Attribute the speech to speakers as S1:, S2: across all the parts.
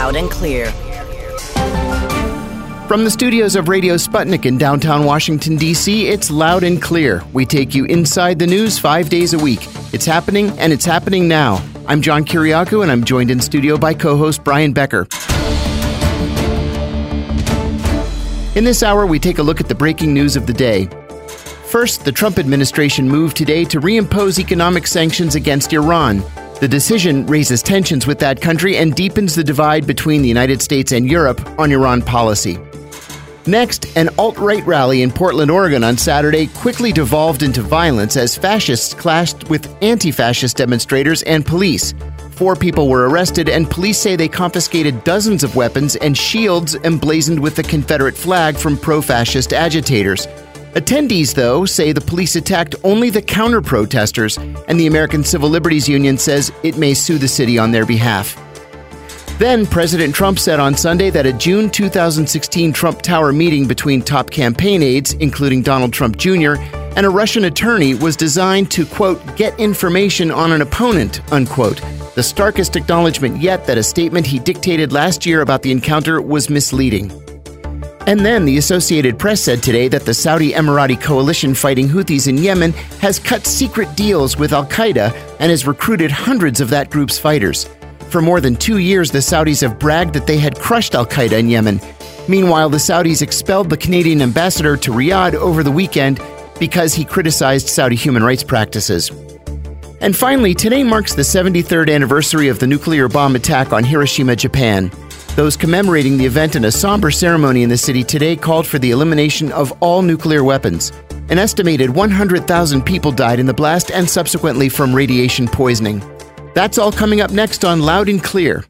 S1: loud and clear.
S2: From the studios of Radio Sputnik in downtown Washington, D.C., it's Loud and Clear. We take you inside the news 5 days a week. It's happening, and it's happening now. I'm John Kiriakou, and I'm joined in studio by co-host Brian Becker. In this hour, we take a look at the breaking news of the day. First, the Trump administration moved today to reimpose economic sanctions against Iran. The decision raises tensions with that country and deepens the divide between the United States and Europe on Iran policy. Next, an alt-right rally in Portland, Oregon on Saturday quickly devolved into violence as fascists clashed with anti-fascist demonstrators and police. 4 people were arrested, and police say they confiscated dozens of weapons and shields emblazoned with the Confederate flag from pro-fascist agitators. Attendees, though, say the police attacked only the counter-protesters, and the American Civil Liberties Union says it may sue the city on their behalf. Then, President Trump said on Sunday that a June 2016 Trump Tower meeting between top campaign aides, including Donald Trump Jr., and a Russian attorney was designed to, quote, get information on an opponent, unquote. The starkest acknowledgement yet that a statement he dictated last year about the encounter was misleading. And then the Associated Press said today that the Saudi Emirati coalition fighting Houthis in Yemen has cut secret deals with al-Qaeda and has recruited hundreds of that group's fighters. For more than 2 years, the Saudis have bragged that they had crushed al-Qaeda in Yemen. Meanwhile, the Saudis expelled the Canadian ambassador to Riyadh over the weekend because he criticized Saudi human rights practices. And finally, today marks the 73rd anniversary of the nuclear bomb attack on Hiroshima, Japan. Those commemorating the event in a somber ceremony in the city today called for the elimination of all nuclear weapons. An estimated 100,000 people died in the blast and subsequently from radiation poisoning. That's all coming up next on Loud and Clear.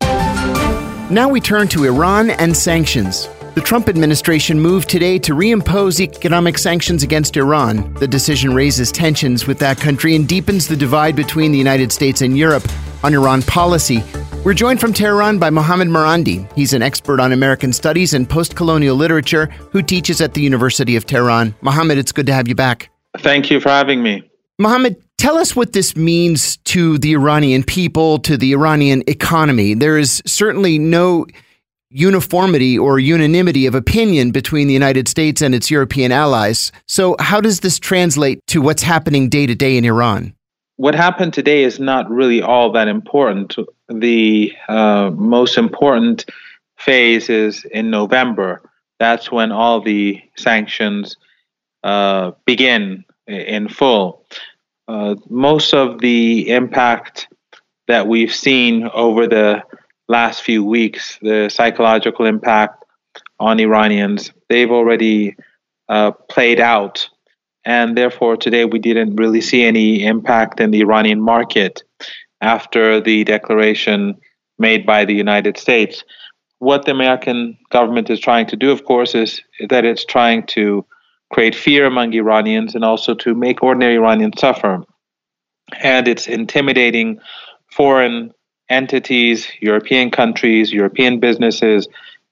S2: Now we turn to Iran and sanctions. The Trump administration moved today to reimpose economic sanctions against Iran. The decision raises tensions with that country and deepens the divide between the United States and Europe on Iran policy. We're joined from Tehran by Mohammad Marandi. He's an expert on American studies and post-colonial literature who teaches at the University of Tehran. Mohammad, it's good to have you back.
S3: Thank you for having me.
S2: Mohammad, tell us what this means to the Iranian people, to the Iranian economy. There is certainly no uniformity or unanimity of opinion between the United States and its European allies. So how does this translate to what's happening day to day in Iran?
S3: What happened today is not really all that important. The most important phase is in November. That's when all the sanctions begin in full. Most of the impact that we've seen over the last few weeks, the psychological impact on Iranians, they've already played out. And therefore, today we didn't really see any impact in the Iranian market after the declaration made by the United States. What the American government is trying to do, of course, is that it's trying to create fear among Iranians and also to make ordinary Iranians suffer. And it's intimidating foreign entities, European countries, European businesses,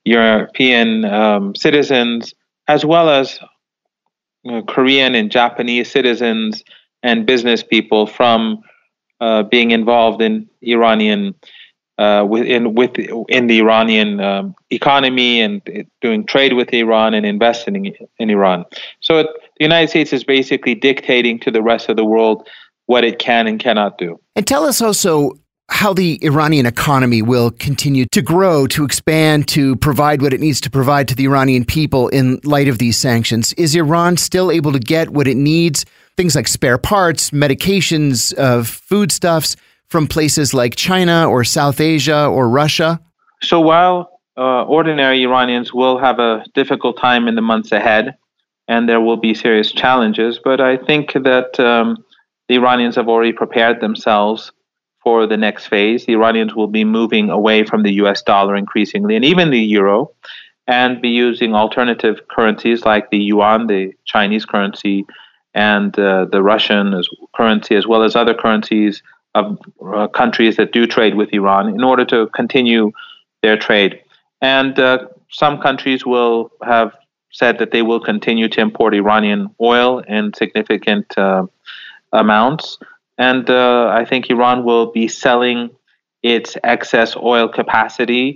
S3: European citizens, as well as Korean and Japanese citizens and business people from being involved in Iranian in the Iranian economy and doing trade with Iran and investing in Iran. So the United States is basically dictating to the rest of the world what it can and cannot do.
S2: And tell us also how the Iranian economy will continue to grow, to expand, to provide what it needs to provide to the Iranian people in light of these sanctions. Is Iran still able to get what it needs, things like spare parts, medications, foodstuffs, from places like China or South Asia or Russia?
S3: So while ordinary Iranians will have a difficult time in the months ahead, and there will be serious challenges, but I think that the Iranians have already prepared themselves for the next phase. The Iranians will be moving away from the US dollar increasingly, and even the euro, and be using alternative currencies like the yuan, the Chinese currency, and the Russian currency, as well as other currencies of countries that do trade with Iran in order to continue their trade. And some countries will have said that they will continue to import Iranian oil in significant amounts. And I think Iran will be selling its excess oil capacity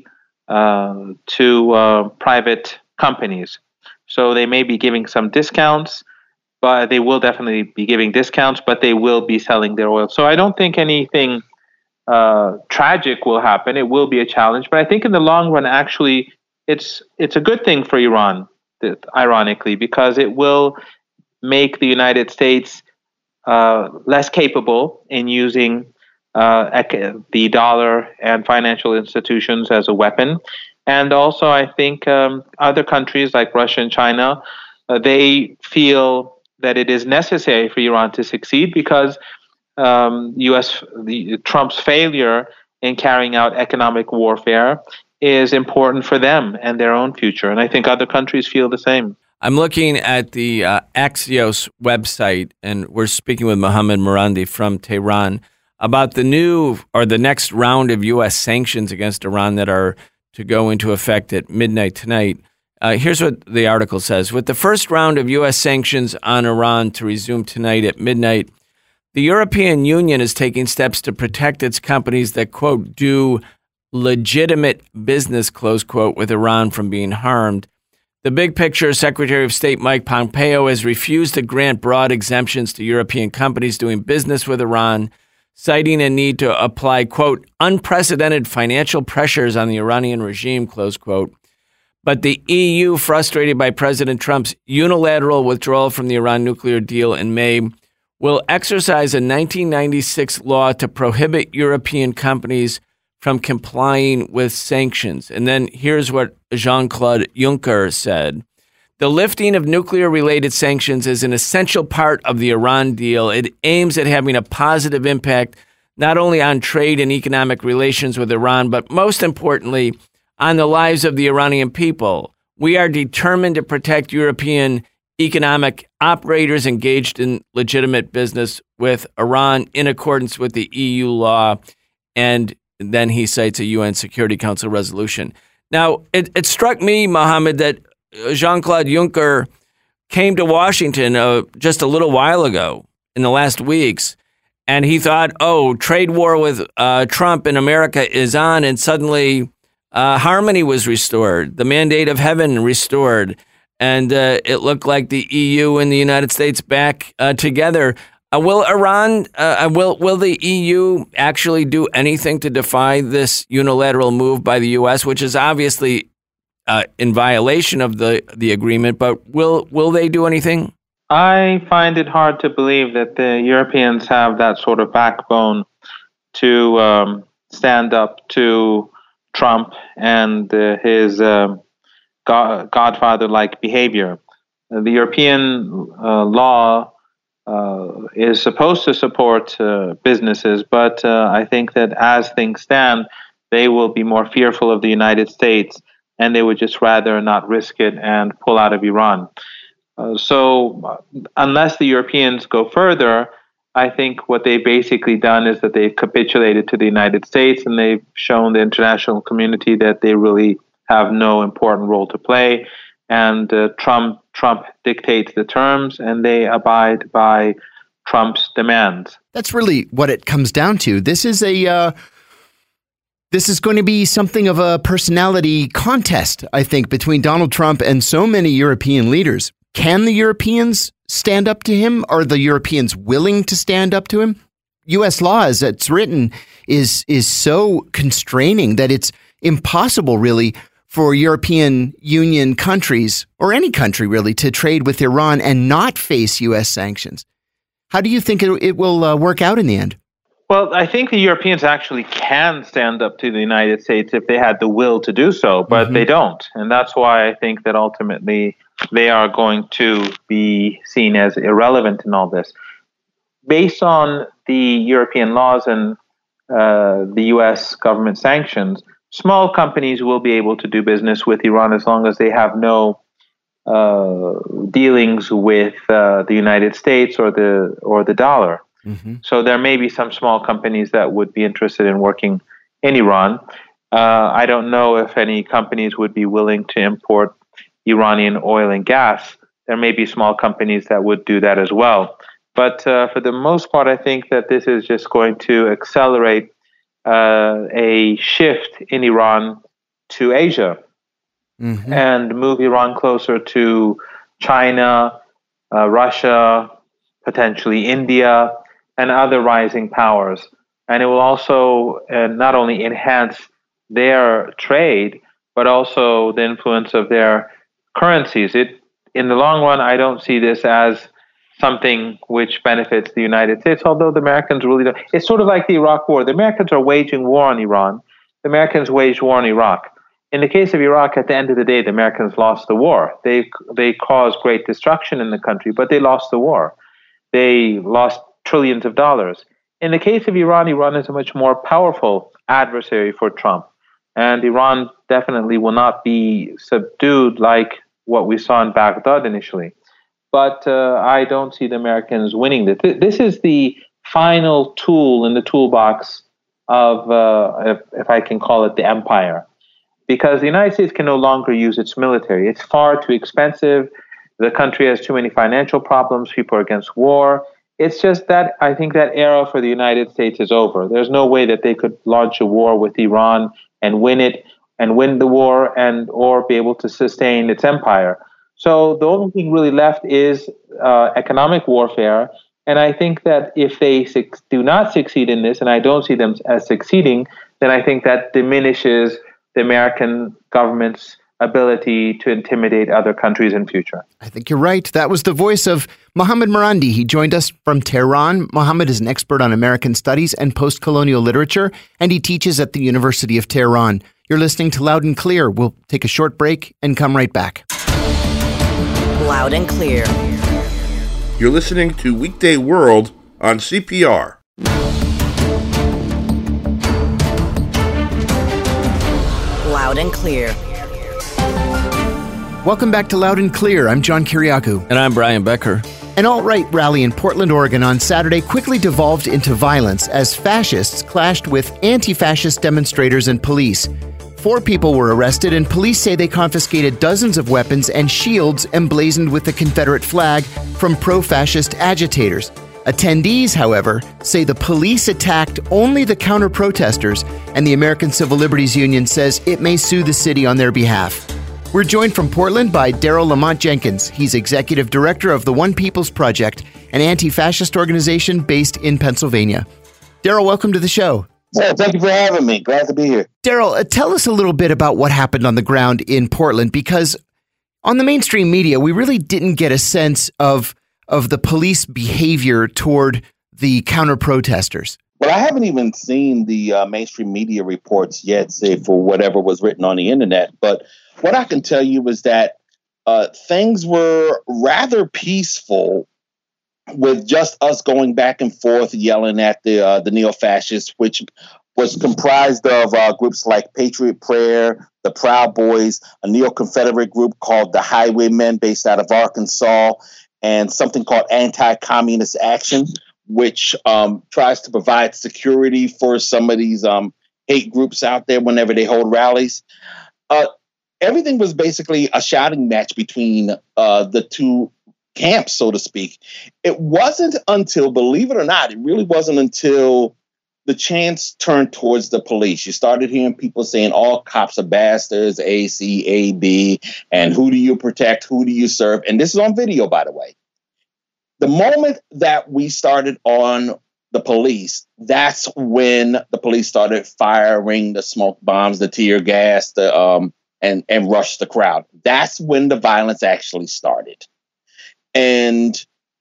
S3: to private companies. So they may be giving some discounts, but they will definitely be giving discounts, but they will be selling their oil. So I don't think anything tragic will happen. It will be a challenge, but I think in the long run, actually, it's a good thing for Iran, ironically, because it will make the United States less capable in using the dollar and financial institutions as a weapon. And also, I think other countries like Russia and China, they feel that it is necessary for Iran to succeed because Trump's failure in carrying out economic warfare is important for them and their own future. And I think other countries feel the same.
S1: I'm looking at the Axios website, and we're speaking with Mohammad Marandi from Tehran about the next round of U.S. sanctions against Iran that are to go into effect at midnight tonight. Here's what the article says. With the first round of U.S. sanctions on Iran to resume tonight at midnight, the European Union is taking steps to protect its companies that, quote, do legitimate business, close quote, with Iran from being harmed. The big picture, Secretary of State Mike Pompeo has refused to grant broad exemptions to European companies doing business with Iran, citing a need to apply, quote, unprecedented financial pressures on the Iranian regime, close quote. But the EU, frustrated by President Trump's unilateral withdrawal from the Iran nuclear deal in May, will exercise a 1996 law to prohibit European companies from complying with sanctions. And then here's what Jean-Claude Juncker said. The lifting of nuclear-related sanctions is an essential part of the Iran deal. It aims at having a positive impact not only on trade and economic relations with Iran, but most importantly, on the lives of the Iranian people. We are determined to protect European economic operators engaged in legitimate business with Iran in accordance with the EU law. And then he cites a UN Security Council resolution. Now, it struck me, Mohammed, that Jean-Claude Juncker came to Washington just a little while ago in the last weeks, and he thought, trade war with Trump in America is on, and suddenly harmony was restored, the mandate of heaven restored, and it looked like the EU and the United States back together. Will the EU actually do anything to defy this unilateral move by the U.S., which is obviously in violation of the agreement? But will they do anything?
S3: I find it hard to believe that the Europeans have that sort of backbone to stand up to Trump and his godfather-like behavior. The European law is supposed to support businesses, but I think that as things stand, they will be more fearful of the United States, and they would just rather not risk it and pull out of Iran. So unless the Europeans go further, I think what they've basically done is that they've capitulated to the United States, and they've shown the international community that they really have no important role to play. And Trump dictates the terms, and they abide by Trump's demands.
S2: That's really what it comes down to. This is going to be something of a personality contest, I think, between Donald Trump and so many European leaders. Can the Europeans stand up to him? Are the Europeans willing to stand up to him? U.S. law, as it's written, is so constraining that it's impossible, really, for European Union countries, or any country really, to trade with Iran and not face U.S. sanctions. How do you think it will work out in the end?
S3: Well, I think the Europeans actually can stand up to the United States if they had the will to do so, but they don't. And that's why I think that ultimately they are going to be seen as irrelevant in all this. Based on the European laws and the U.S. government sanctions, small companies will be able to do business with Iran as long as they have no dealings with the United States or the dollar. So there may be some small companies that would be interested in working in Iran. I don't know if any companies would be willing to import Iranian oil and gas. There may be small companies that would do that as well. But for the most part, I think that this is just going to accelerate a shift in Iran to Asia and move Iran closer to China, Russia, potentially India, and other rising powers. And it will also not only enhance their trade, but also the influence of their currencies. In the long run, I don't see this as something which benefits the United States, although the Americans really don't. It's sort of like the Iraq War. The Americans are waging war on Iran. The Americans waged war on Iraq. In the case of Iraq, at the end of the day, the Americans lost the war. They caused great destruction in the country, but they lost the war. They lost trillions of dollars. In the case of Iran, Iran is a much more powerful adversary for Trump. And Iran definitely will not be subdued like what we saw in Baghdad initially. But I don't see the Americans winning this. This is the final tool in the toolbox of, if I can call it, the empire. Because the United States can no longer use its military. It's far too expensive. The country has too many financial problems. People are against war. It's just that I think that era for the United States is over. There's no way that they could launch a war with Iran and win it, and win the war, and or be able to sustain its empire. So the only thing really left is economic warfare. And I think that if they do not succeed in this, and I don't see them as succeeding, then I think that diminishes the American government's ability to intimidate other countries in future.
S2: I think you're right. That was the voice of Mohammad Marandi. He joined us from Tehran. Mohammad is an expert on American studies and post-colonial literature, and he teaches at the University of Tehran. You're listening to Loud and Clear. We'll take a short break and come right back.
S4: Loud and Clear.
S5: You're listening to Weekday World on CPR.
S4: Loud and Clear.
S2: Welcome back to Loud and Clear. I'm John Kiriakou.
S1: And I'm Brian Becker.
S2: An alt-right rally in Portland, Oregon on Saturday quickly devolved into violence as fascists clashed with anti-fascist demonstrators and police. 4 people were arrested, and police say they confiscated dozens of weapons and shields emblazoned with the Confederate flag from pro-fascist agitators. Attendees, however, say the police attacked only the counter-protesters, and the American Civil Liberties Union says it may sue the city on their behalf. We're joined from Portland by Daryl Lamont Jenkins. He's executive director of the One People's Project, an anti-fascist organization based in Pennsylvania. Daryl, welcome to the show.
S6: Yeah, thank you for having me. Glad to be here.
S2: Daryl, tell us a little bit about what happened on the ground in Portland, because on the mainstream media, we really didn't get a sense of the police behavior toward the counter-protesters.
S6: Well, I haven't even seen the mainstream media reports yet, say for whatever was written on the internet. But what I can tell you is that things were rather peaceful, with just us going back and forth yelling at the neo-fascists, which was comprised of groups like Patriot Prayer, the Proud Boys, a neo-Confederate group called the Highwaymen based out of Arkansas, and something called Anti-Communist Action, which tries to provide security for some of these hate groups out there whenever they hold rallies. Everything was basically a shouting match between the two camps, so to speak. It wasn't until, believe it or not, it really wasn't until the chants turned towards the police. You started hearing people saying all cops are bastards, A, C, A, B, and who do you protect, who do you serve? And this is on video, by the way. The moment that we started on the police, that's when the police started firing the smoke bombs, the tear gas, and rushed the crowd. That's when the violence actually started. And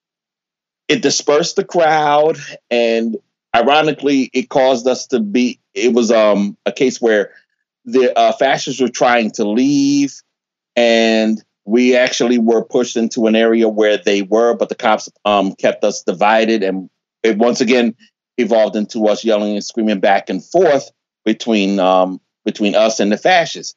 S6: it dispersed the crowd, and ironically, it caused us to be, it was a case where the fascists were trying to leave, and we actually were pushed into an area where they were, but the cops kept us divided, and it once again evolved into us yelling and screaming back and forth between us and the fascists.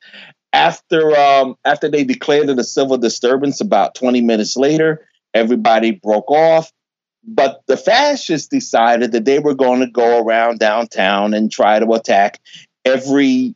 S6: After they declared it a civil disturbance, about 20 minutes later, everybody broke off. But the fascists decided that they were going to go around downtown and try to attack everybody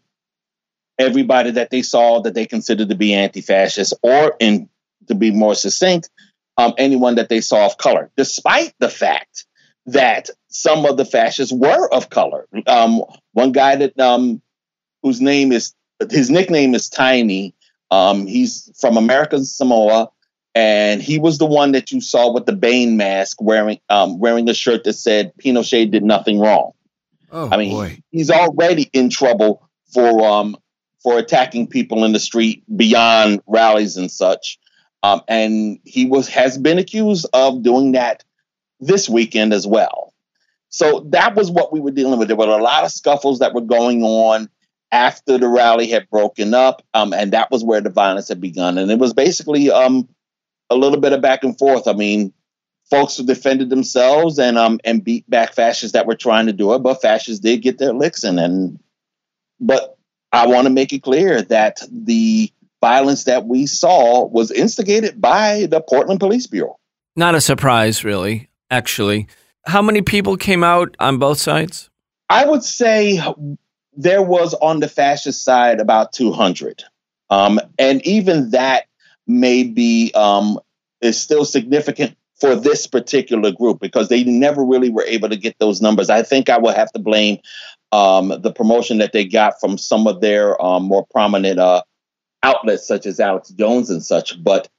S6: that they saw that they considered to be anti-fascist, or, to be more succinct, anyone that they saw of color, despite the fact that some of the fascists were of color. One guy that whose name is his nickname is Tiny. He's from American Samoa, and he was the one that you saw with the Bane mask wearing a shirt that said Pinochet did nothing wrong.
S1: Oh,
S6: I mean,
S1: boy.
S6: he's already in trouble for attacking people in the street beyond rallies and such. And he has been accused of doing that this weekend as well. So that was what we were dealing with. There were a lot of scuffles that were going on after the rally had broken up, and that was where the violence had begun. And it was basically a little bit of back and forth. I mean, folks who defended themselves and beat back fascists that were trying to do it, but fascists did get their licks in. But I want to make it clear that the violence that we saw was instigated by the Portland Police Bureau.
S1: Not a surprise, really, actually. How many people came out on both sides?
S6: I would say there was on the fascist side about 200. And even that may be is still significant for this particular group because they never really were able to get those numbers. I think I would have to blame the promotion that they got from some of their more prominent outlets such as Alex Jones and such. But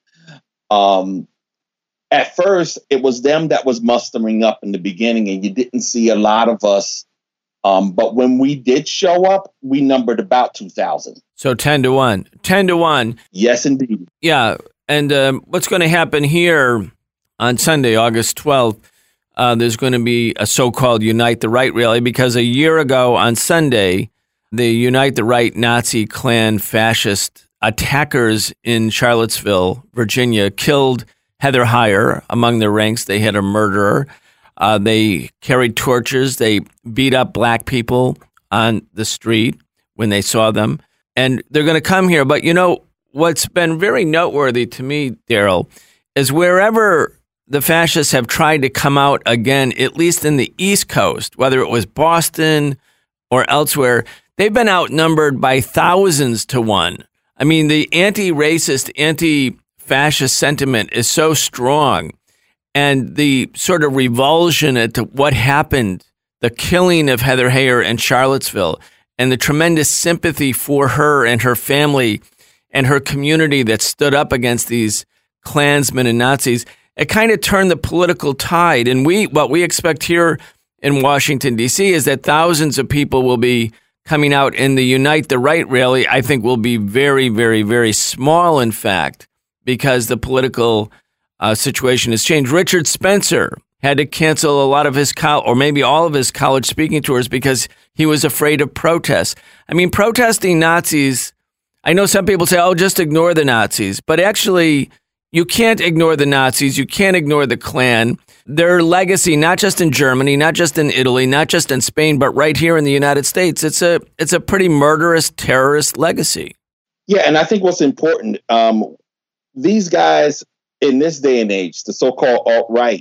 S6: at first, it was them that was mustering up in the beginning, and you didn't see a lot of us. But when we did show up, we numbered about 2,000.
S1: So 10 to 1. 10 to 1.
S6: Yes, indeed.
S1: Yeah. And what's going to happen here on Sunday, August 12th, there's going to be a so-called Unite the Right rally because a year ago on Sunday, the Unite the Right Nazi Klan fascist attackers in Charlottesville, Virginia, killed Heather Heyer. Among their ranks, they had a murderer. They carried torches. They beat up black people on the street when they saw them. And they're going to come here. But, you know, what's been very noteworthy to me, Daryl, is wherever the fascists have tried to come out again, at least in the East Coast, whether it was Boston or elsewhere, they've been outnumbered by thousands to one. I mean, the anti-racist, anti-fascist sentiment is so strong. And the sort of revulsion at what happened, the killing of Heather Heyer in Charlottesville, and the tremendous sympathy for her and her family and her community that stood up against these Klansmen and Nazis, it kind of turned the political tide. And what we expect here in Washington, D.C. is that thousands of people will be coming out, in the Unite the Right rally, I think will be very, very, very small, in fact, because the political situation has changed. Richard Spencer had to cancel a lot of his or maybe all of his college speaking tours because he was afraid of protests. I mean, protesting Nazis, I know some people say, oh, just ignore the Nazis. But actually, you can't ignore the Nazis. You can't ignore the Klan. Their legacy, not just in Germany, not just in Italy, not just in Spain, but right here in the United States, it's a pretty murderous, terrorist legacy.
S6: Yeah, and I think what's important, these guys in this day and age, the so-called alt-right,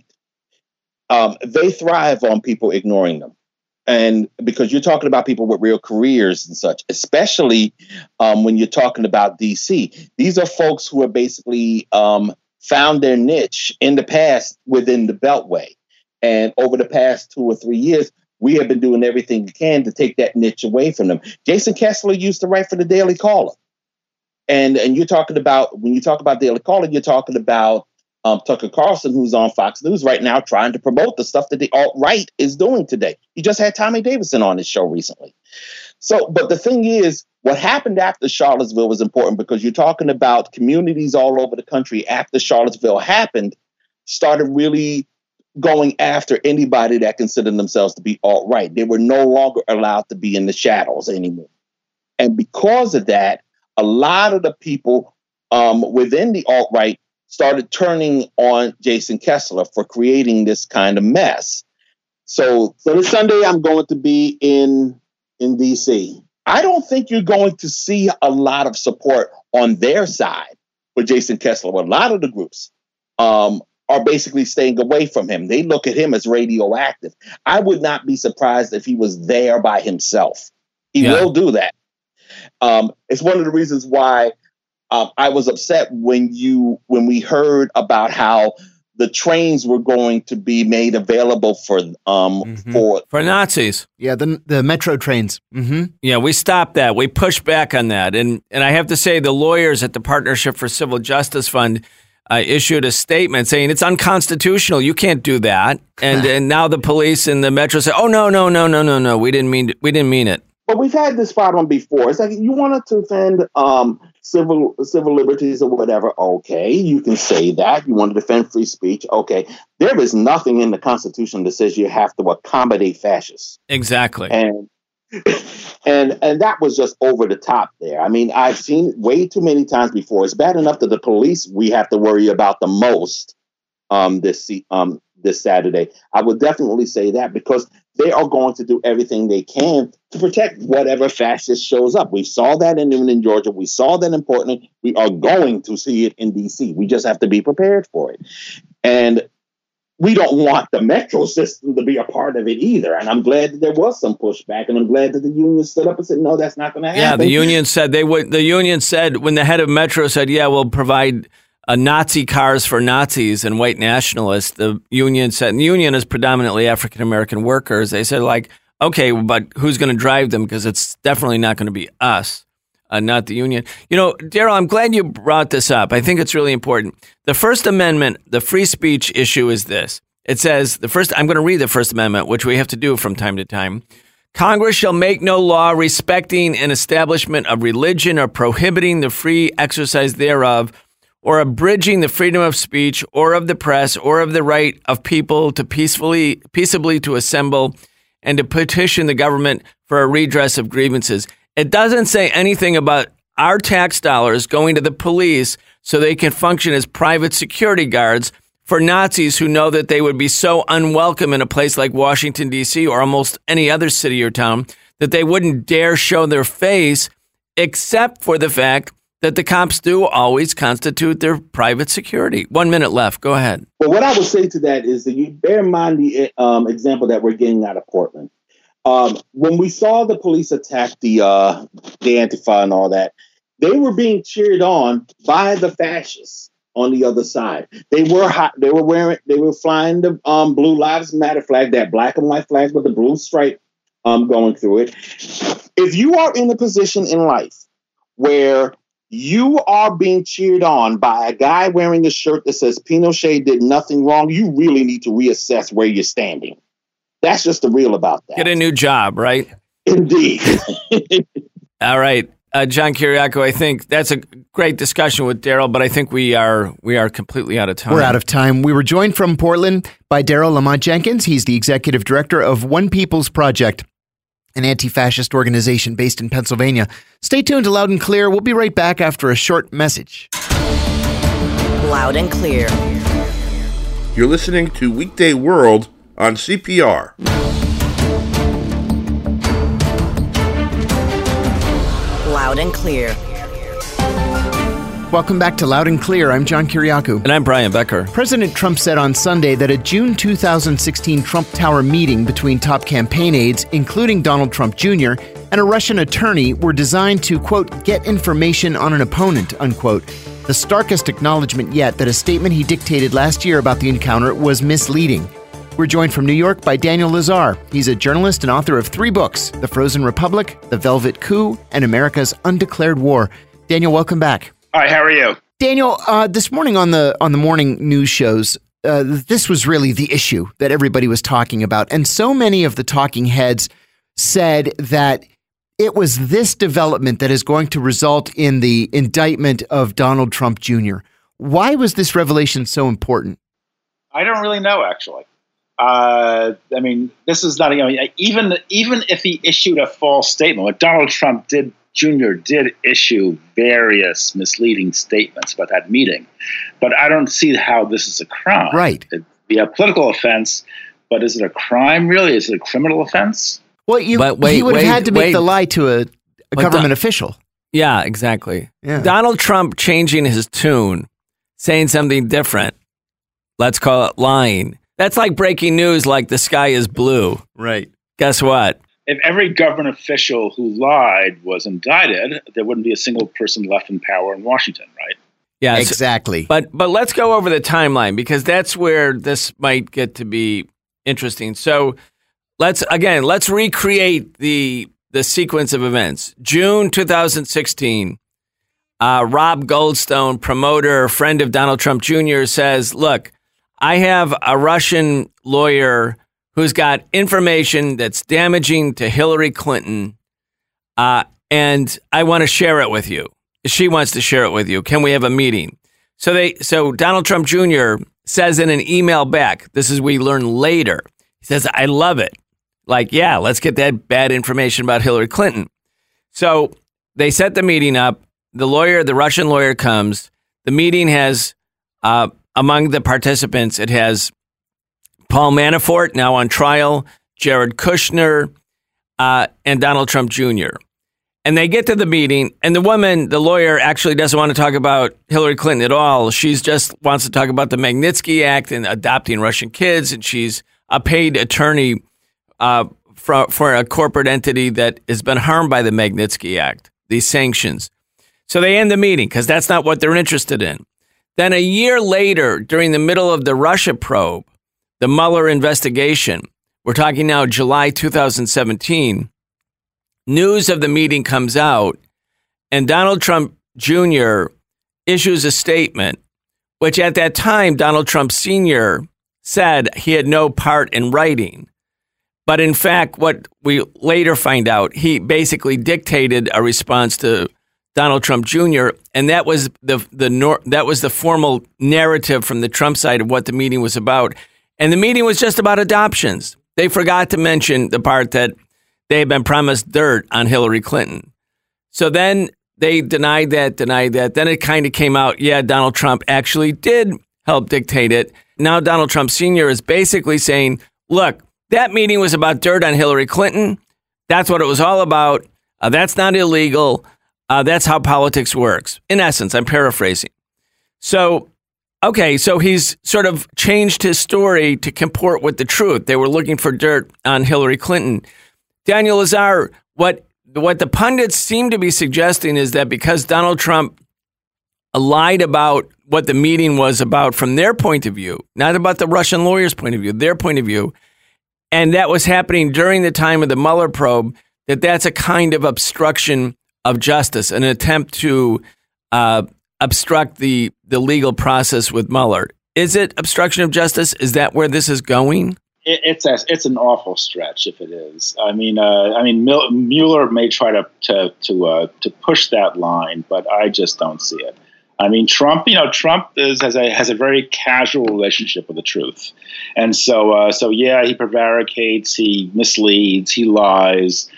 S6: they thrive on people ignoring them. And because you're talking about people with real careers and such, especially when you're talking about DC, these are folks who are basically found their niche in the past within the Beltway. And over the past 2 or 3 years, we have been doing everything we can to take that niche away from them. Jason Kessler used to write for the Daily Caller. And you're talking about, when you talk about Daily Caller, you're talking about Tucker Carlson, who's on Fox News right now trying to promote the stuff that the alt-right is doing today. He just had Tommy Davidson on his show recently. So, but the thing is, what happened after Charlottesville was important because you're talking about communities all over the country after Charlottesville happened, started really going after anybody that considered themselves to be alt-right. They were no longer allowed to be in the shadows anymore. And because of that, a lot of the people within the alt-right started turning on Jason Kessler for creating this kind of mess. So this Sunday, I'm going to be in D.C. I don't think you're going to see a lot of support on their side for Jason Kessler. A lot of the groups are basically staying away from him. They look at him as radioactive. I would not be surprised if he was there by himself. He will do that. It's one of the reasons why I was upset when we heard about how the trains were going to be made available for
S1: Nazis.
S2: Yeah, the metro trains. Mm-hmm.
S1: Yeah, we stopped that. We pushed back on that. And I have to say, the lawyers at the Partnership for Civil Justice Fund issued a statement saying it's unconstitutional. You can't do that. And now the police and the metro say, oh, no. We didn't mean it.
S6: But we've had this problem before. It's like you wanted to defend civil liberties or whatever. Okay, you can say that. You want to defend free speech. Okay, there is nothing in the Constitution that says you have to accommodate fascists.
S1: Exactly.
S6: And that was just over the top there. I mean, I've seen it way too many times before. It's bad enough that the police we have to worry about the most this Saturday. I would definitely say that because they are going to do everything they can to protect whatever fascist shows up. We saw that in Newnan, Georgia. We saw that in Portland. We are going to see it in D.C. We just have to be prepared for it. And we don't want the metro system to be a part of it either. And I'm glad that there was some pushback, and I'm glad that the union stood up and said, no, that's not going to happen.
S1: Yeah, the union said they would. The union said when the head of Metro said, yeah, we'll provide Nazi cars for Nazis and white nationalists. The union said, and the union is predominantly African-American workers. They said, like, okay, but who's going to drive them? Because it's definitely not going to be us, not the union. You know, Daryl, I'm glad you brought this up. I think it's really important. The First Amendment, the free speech issue is this. It says, I'm going to read the First Amendment, which we have to do from time to time. Congress shall make no law respecting an establishment of religion or prohibiting the free exercise thereof, or abridging the freedom of speech or of the press or of the right of people to peaceably to assemble and to petition the government for a redress of grievances. It doesn't say anything about our tax dollars going to the police so they can function as private security guards for Nazis who know that they would be so unwelcome in a place like Washington, D.C. or almost any other city or town that they wouldn't dare show their face, except for the fact that the cops do always constitute their private security. 1 minute left. Go ahead.
S6: Well, what I would say to that is that you bear in mind the example that we're getting out of Portland. When we saw the police attack the Antifa and all that, they were being cheered on by the fascists on the other side. They were hot. They were flying the Blue Lives Matter flag, that black and white flag with the blue stripe going through it. If you are in a position in life where you are being cheered on by a guy wearing a shirt that says Pinochet did nothing wrong, you really need to reassess where you're standing. That's just the real about that.
S1: Get a new job, right?
S6: Indeed.
S1: All right. John Kiriakou, I think that's a great discussion with Daryl, but I think we are completely out of time.
S2: We're out of time. We were joined from Portland by Daryl Lamont Jenkins. He's the executive director of One People's Project, an anti-fascist organization based in Pennsylvania. Stay tuned to Loud and Clear. We'll be right back after a short message.
S4: Loud and Clear.
S5: You're listening to Weekday World on CPR.
S4: Loud and Clear.
S2: Welcome back to Loud and Clear. I'm John Kiriakou.
S1: And I'm Brian Becker.
S2: President Trump said on Sunday that a June 2016 Trump Tower meeting between top campaign aides, including Donald Trump Jr., and a Russian attorney were designed to, quote, get information on an opponent, unquote. The starkest acknowledgement yet that a statement he dictated last year about the encounter was misleading. We're joined from New York by Daniel Lazar. He's a journalist and author of 3 books, The Frozen Republic, The Velvet Coup, and America's Undeclared War. Daniel, welcome back.
S7: Hi, how are you?
S2: Daniel, this morning on the morning news shows, this was really the issue that everybody was talking about. And so many of the talking heads said that it was this development that is going to result in the indictment of Donald Trump Jr. Why was this revelation so important?
S7: I don't really know, actually. I mean, this is not, even if he issued a false statement, what Donald Trump Jr. did issue various misleading statements about that meeting, but I don't see how this is a crime.
S2: Right.
S7: It'd be a political offense, but is it a crime, really? Is it a criminal offense?
S2: Well, he would have had to make the lie to a government official.
S1: Yeah, exactly.
S2: Yeah.
S1: Donald Trump changing his tune, saying something different. Let's call it lying. That's like breaking news, like the sky is blue.
S2: Right.
S1: Guess what?
S7: If every government official who lied was indicted, there wouldn't be a single person left in power in Washington, right?
S1: Yeah,
S2: exactly.
S1: But let's go over the timeline because that's where this might get to be interesting. So let's recreate the sequence of events. June 2016, Rob Goldstone, promoter, friend of Donald Trump Jr., says, look, I have a Russian lawyer who's got information that's damaging to Hillary Clinton, and I want to share it with you. She wants to share it with you. Can we have a meeting? So Donald Trump Jr. says in an email back, this is we learn later, he says, I love it. Like, yeah, let's get that bad information about Hillary Clinton. So they set the meeting up. The Russian lawyer comes. The meeting has, among the participants, it has Paul Manafort, now on trial, Jared Kushner, and Donald Trump Jr. And they get to the meeting, and the lawyer, actually doesn't want to talk about Hillary Clinton at all. She's just wants to talk about the Magnitsky Act and adopting Russian kids, and she's a paid attorney for a corporate entity that has been harmed by the Magnitsky Act, these sanctions. So they end the meeting because that's not what they're interested in. Then a year later, during the middle of the Russia probe, the Mueller investigation, we're talking now July 2017, news of the meeting comes out, and Donald Trump Jr. issues a statement, which at that time, Donald Trump Sr. said he had no part in writing. But in fact, what we later find out, he basically dictated a response to Donald Trump Jr., and that was the formal narrative from the Trump side of what the meeting was about. And the meeting was just about adoptions. They forgot to mention the part that they had been promised dirt on Hillary Clinton. So then they denied that. Then it kind of came out, yeah, Donald Trump actually did help dictate it. Now Donald Trump Sr. is basically saying, look, that meeting was about dirt on Hillary Clinton. That's what it was all about. That's not illegal. That's how politics works. In essence, I'm paraphrasing. So he's sort of changed his story to comport with the truth. They were looking for dirt on Hillary Clinton. Daniel Lazar, what the pundits seem to be suggesting is that because Donald Trump lied about what the meeting was about from their point of view, not about the Russian lawyer's point of view, their point of view, and that was happening during the time of the Mueller probe, that's a kind of obstruction of justice, an attempt to obstruct the legal process with Mueller. Is it obstruction of justice? Is that where this is going?
S7: It's an awful stretch if it is. I mean, Mueller may try to push that line, but I just don't see it. I mean, Trump has a very casual relationship with the truth, and so yeah, he prevaricates, he misleads, he lies,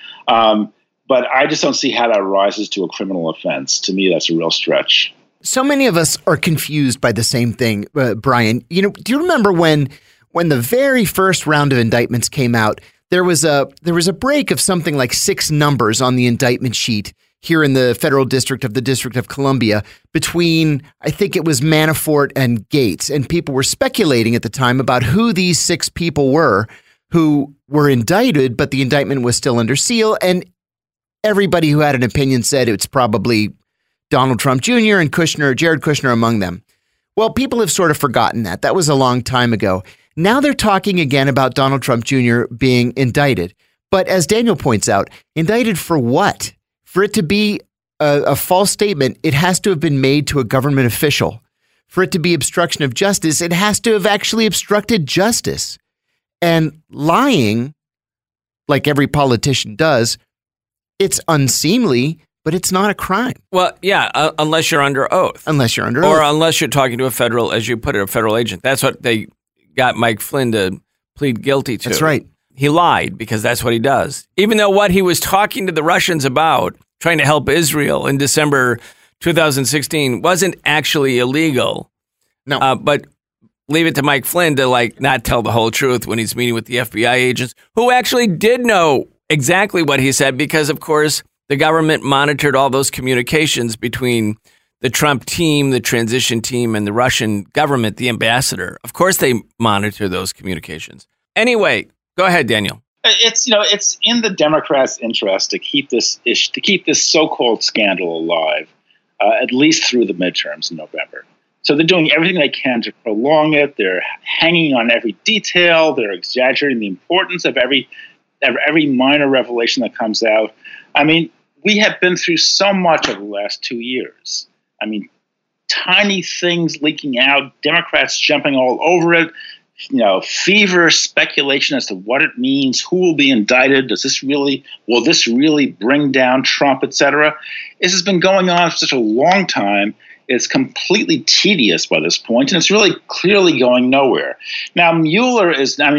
S7: but I just don't see how that rises to a criminal offense. To me, that's a real stretch.
S2: So many of us are confused by the same thing, Brian. Do you remember when the very first round of indictments came out, there was a break of something like 6 numbers on the indictment sheet here in the Federal District of the District of Columbia between, I think it was Manafort and Gates. And people were speculating at the time about who these 6 people were who were indicted, but the indictment was still under seal. And everybody who had an opinion said it's probably Donald Trump Jr. and Jared Kushner among them. Well, people have sort of forgotten that. That was a long time ago. Now they're talking again about Donald Trump Jr. being indicted. But as Daniel points out, indicted for what? For it to be a false statement, it has to have been made to a government official. For it to be obstruction of justice, it has to have actually obstructed justice. And lying, like every politician does, it's unseemly, but it's not a crime.
S1: Well, yeah, unless you're under oath. Or unless you're talking to a federal, as you put it, a federal agent. That's what they got Mike Flynn to plead guilty to.
S2: That's right.
S1: He lied because that's what he does. Even though what he was talking to the Russians about, trying to help Israel in December 2016, wasn't actually illegal.
S2: No.
S1: But leave it to Mike Flynn to not tell the whole truth when he's meeting with the FBI agents, who actually did know exactly what he said because, of course, the government monitored all those communications between the Trump team, the transition team, and the Russian government, the ambassador. Of course, they monitor those communications. Anyway, go ahead, Daniel.
S7: It's in the Democrats' interest to keep this so-called scandal alive. at least through the midterms in November. So they're doing everything they can to prolong it. They're hanging on every detail. They're exaggerating the importance of every minor revelation that comes out. I mean, we have been through so much over the last 2 years. I mean, tiny things leaking out, Democrats jumping all over it, feverish speculation as to what it means, who will be indicted, will this really bring down Trump, etc. This has been going on for such a long time. It's completely tedious by this point, and it's really clearly going nowhere. Now, Mueller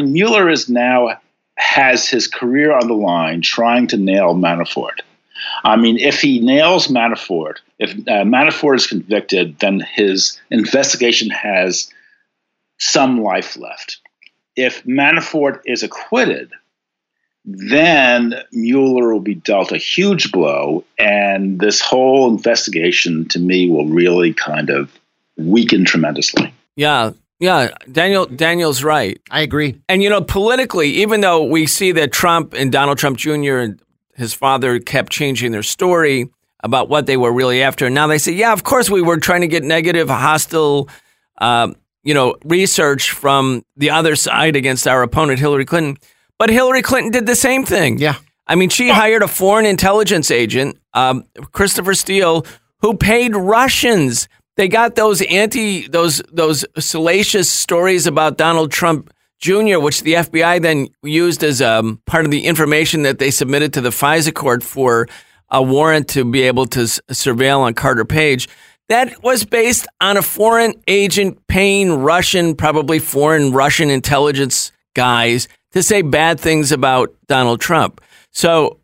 S7: now has his career on the line trying to nail Manafort. I mean, if he nails Manafort, if Manafort is convicted, then his investigation has some life left. If Manafort is acquitted, then Mueller will be dealt a huge blow, and this whole investigation, to me, will really kind of weaken tremendously.
S1: Yeah, Daniel's right.
S2: I agree.
S1: And, politically, even though we see that Trump and Donald Trump Jr. and his father kept changing their story about what they were really after, and now they say, yeah, of course we were trying to get negative, hostile, research from the other side against our opponent, Hillary Clinton. But Hillary Clinton did the same thing.
S2: Yeah.
S1: I mean, she hired a foreign intelligence agent, Christopher Steele, who paid Russians. They got those salacious stories about Donald Trump Jr., which the FBI then used as part of the information that they submitted to the FISA court for a warrant to be able to surveil on Carter Page. That was based on a foreign agent paying probably foreign Russian intelligence guys to say bad things about Donald Trump. So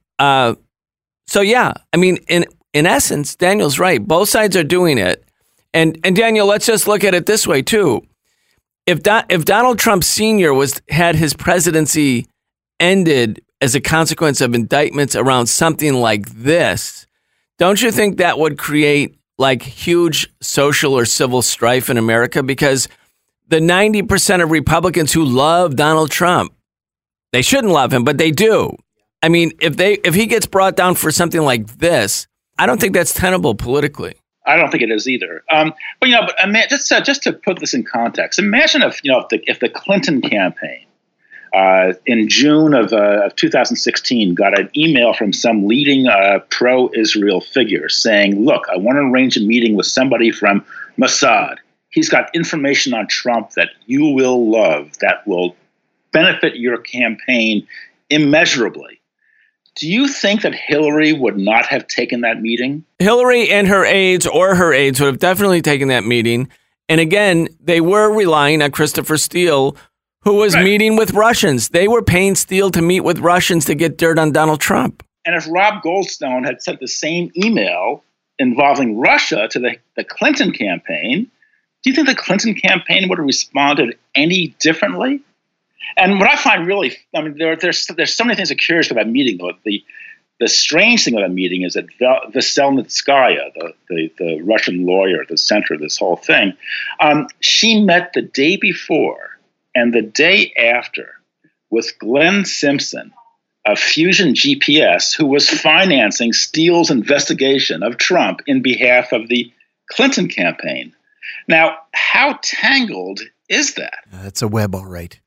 S1: yeah, I mean, in essence, Daniel's right. Both sides are doing it. And Daniel, let's just look at it this way too. If Donald Trump Sr. had his presidency ended as a consequence of indictments around something like this, don't you think that would create like huge social or civil strife in America? Because the 90% of Republicans who love Donald Trump, they shouldn't love him, but they do. I mean, if he gets brought down for something like this, I don't think that's tenable politically.
S7: I don't think it is either. But just to put this in context, imagine if the Clinton campaign in June of 2016 got an email from some leading pro-Israel figure saying, "Look, I want to arrange a meeting with somebody from Mossad. He's got information on Trump that you will love, that will benefit your campaign immeasurably." Do you think that Hillary would not have taken that meeting?
S1: Hillary and her aides would have definitely taken that meeting. And again, they were relying on Christopher Steele, who was meeting with Russians. They were paying Steele to meet with Russians to get dirt on Donald Trump.
S7: And if Rob Goldstone had sent the same email involving Russia to the Clinton campaign, do you think the Clinton campaign would have responded any differently? And what I find really, there's so many things that are curious about that meeting. Though. The strange thing about that meeting is that Veselnitskaya, the Russian lawyer at the center of this whole thing, she met the day before and the day after with Glenn Simpson of Fusion GPS, who was financing Steele's investigation of Trump in behalf of the Clinton campaign. Now, how tangled is that?
S2: That's a web, all right.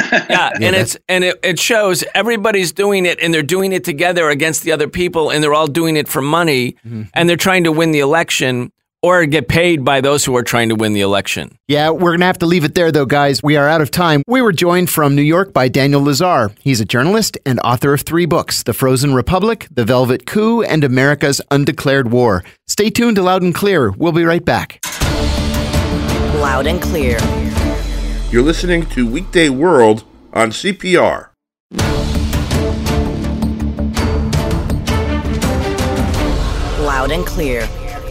S1: It shows everybody's doing it, and they're doing it together against the other people, and they're all doing it for money, and they're trying to win the election or get paid by those who are trying to win the election.
S2: Yeah, we're going to have to leave it there, though, guys. We are out of time. We were joined from New York by Daniel Lazare. He's a journalist and author of 3 books, The Frozen Republic, The Velvet Coup, and America's Undeclared War. Stay tuned to Loud and Clear. We'll be right back.
S4: Loud and Clear.
S5: You're listening to Weekday World on CPR.
S4: Loud and Clear.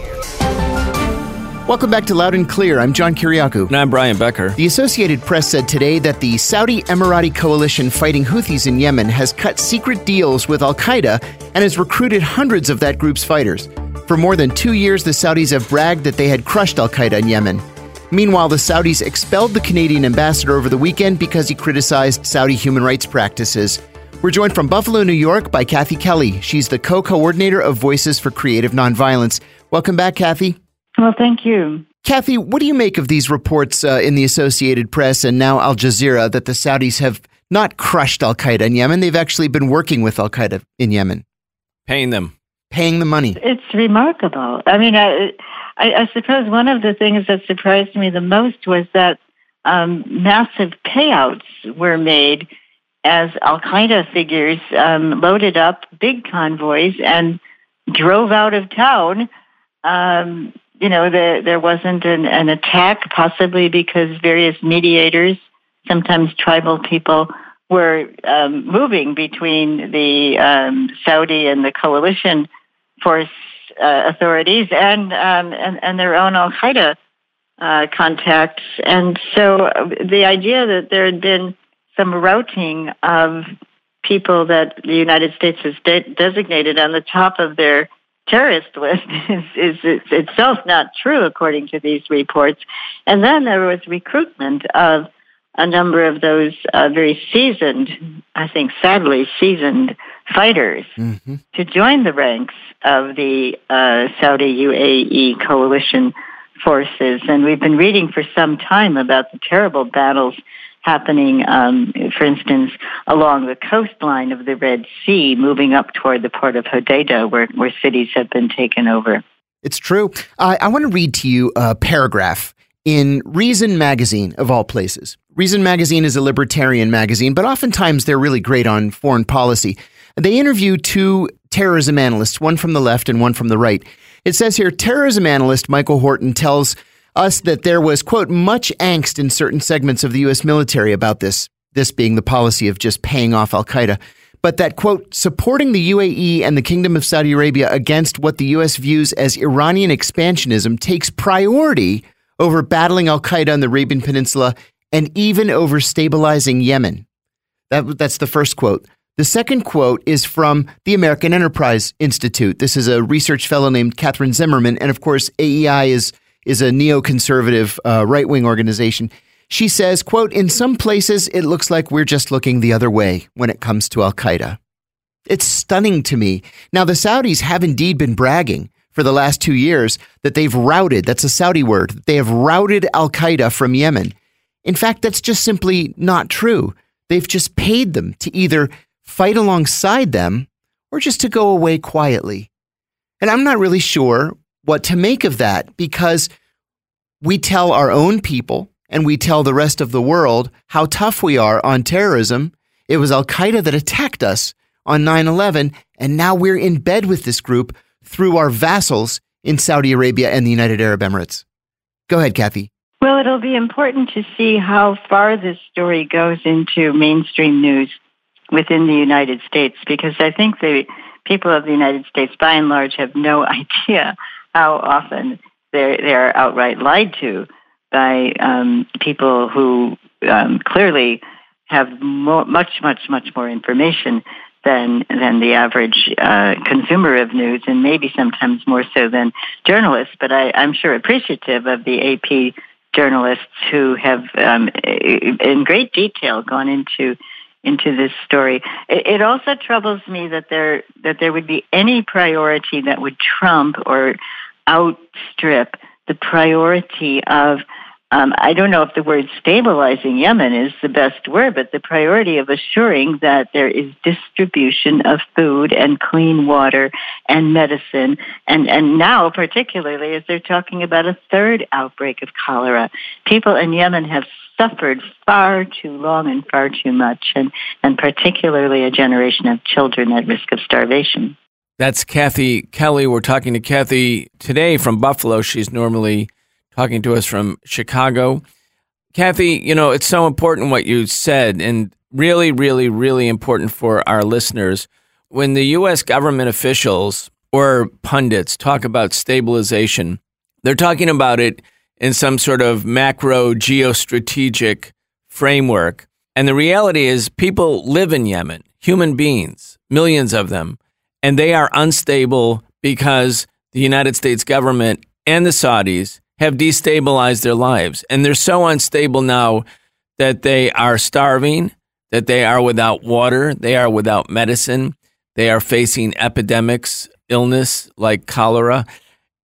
S2: Welcome back to Loud and Clear. I'm John Kiriakou.
S1: And I'm Brian Becker.
S2: The Associated Press said today that the Saudi Emirati coalition fighting Houthis in Yemen has cut secret deals with al-Qaeda and has recruited hundreds of that group's fighters. For more than 2 years, the Saudis have bragged that they had crushed al-Qaeda in Yemen. Meanwhile, the Saudis expelled the Canadian ambassador over the weekend because he criticized Saudi human rights practices. We're joined from Buffalo, New York by Kathy Kelly. She's the co-coordinator of Voices for Creative Nonviolence. Welcome back, Kathy.
S8: Well, thank you.
S2: Kathy, what do you make of these reports in the Associated Press and now Al Jazeera that the Saudis have not crushed al-Qaeda in Yemen? They've actually been working with al-Qaeda in Yemen.
S1: Paying the money.
S8: It's remarkable. I mean, I suppose one of the things that surprised me the most was that massive payouts were made as al-Qaeda figures loaded up big convoys and drove out of town. There wasn't an attack, possibly because various mediators, sometimes tribal people, were moving between the Saudi and the coalition force authorities and their own al-Qaeda contacts. And so the idea that there had been some routing of people that the United States has designated on the top of their terrorist list is itself not true, according to these reports. And then there was recruitment of a number of those very seasoned, I think sadly seasoned fighters to join the ranks of the Saudi UAE coalition forces. And we've been reading for some time about the terrible battles happening, for instance, along the coastline of the Red Sea, moving up toward the port of Hodeidah, where cities have been taken over.
S2: It's true. I want to read to you a paragraph in Reason Magazine, of all places. Reason Magazine is a libertarian magazine, but oftentimes they're really great on foreign policy. They interview two terrorism analysts, one from the left and one from the right. It says here, terrorism analyst Michael Horton tells us that there was, quote, much angst in certain segments of the U.S. military about this being the policy of just paying off al-Qaeda, but that, quote, supporting the UAE and the Kingdom of Saudi Arabia against what the U.S. views as Iranian expansionism takes priority over battling al-Qaeda on the Arabian Peninsula and even over stabilizing Yemen. That's the first quote. The second quote is from the American Enterprise Institute. This is a research fellow named Catherine Zimmerman, and of course, AEI is a neoconservative right-wing organization. She says, quote, in some places, it looks like we're just looking the other way when it comes to al-Qaeda. It's stunning to me. Now, the Saudis have indeed been bragging for the last 2 years that they've routed, that's a Saudi word, they have routed al-Qaeda from Yemen. In fact, that's just simply not true. They've just paid them to either fight alongside them or just to go away quietly. And I'm not really sure what to make of that, because we tell our own people and we tell the rest of the world how tough we are on terrorism. It was al-Qaeda that attacked us on 9/11, and now we're in bed with this group through our vassals in Saudi Arabia and the United Arab Emirates. Go ahead, Kathy.
S8: Well, it'll be important to see how far this story goes into mainstream news within the United States, because I think the people of the United States, by and large, have no idea how often they're outright lied to by people who clearly have much more information than the average consumer of news, and maybe sometimes more so than journalists. But I'm sure appreciative of the AP journalists who have, in great detail, gone into this story. It also troubles me that there would be any priority that would trump or outstrip the priority of, I don't know if the word stabilizing Yemen is the best word, but the priority of assuring that there is distribution of food and clean water and medicine. And now, particularly, as they're talking about a third outbreak of cholera, people in Yemen have suffered far too long and far too much, and particularly a generation of children at risk of starvation.
S1: That's Kathy Kelly. We're talking to Kathy today from Buffalo. She's normally talking to us from Chicago. Kathy, it's so important what you said, and really, really, really important for our listeners. When the U.S. government officials or pundits talk about stabilization, they're talking about it in some sort of macro geostrategic framework. And the reality is people live in Yemen, human beings, millions of them, and they are unstable because the United States government and the Saudis have destabilized their lives. And they're so unstable now that they are starving, that they are without water, they are without medicine, they are facing epidemics, illness like cholera.